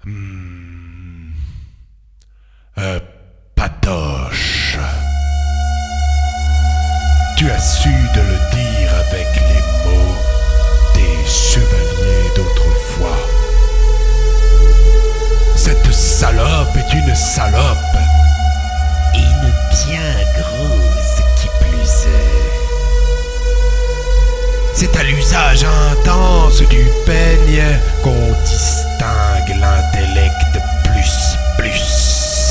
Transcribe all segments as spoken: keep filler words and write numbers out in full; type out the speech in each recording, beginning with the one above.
Hmm. Euh, Patoche. Tu as su de le dire avec les mots des chevaliers d'autrefois. Cette salope est une salope. Une bien grosse qui plus est. C'est à l'usage intense du peigne qu'on distingue l'intellect plus plus.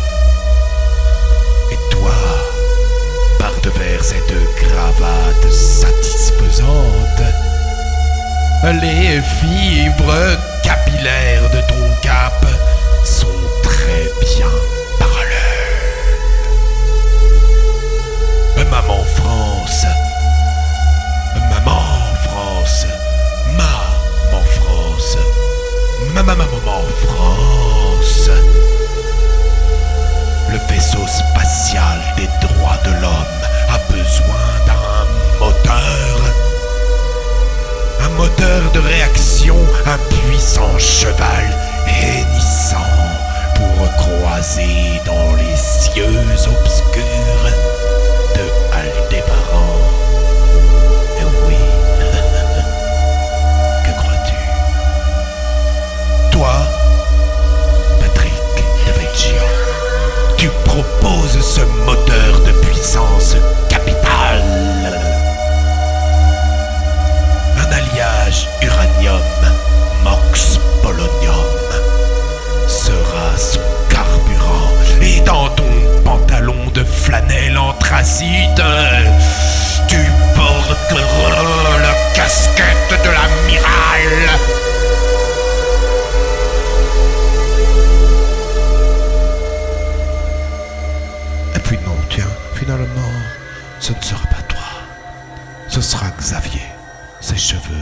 Et toi, par devers cette cravate satisfaisante, les fibres capillaires de ton cap sont très bien parallèles. Maman France, maman France, maman France, maman maman France. Le vaisseau spatial des droits de l'homme a besoin d'un moteur. Un moteur de réaction, un puissant cheval hennissant pour croiser dans les cieux obscurs de Aldébaran. Et oui, que crois-tu? Toi, Patrick de Vecchio, tu proposes ce moteur de puissance capitale. Un alliage uranium, mox, polonium sera son carburant. Et dans ton pantalon de flanelle anthracite, tu porteras la casquette de l'amiral. Et puis non, tiens, finalement, ce ne sera pas toi. Ce sera Xavier. Ses cheveux.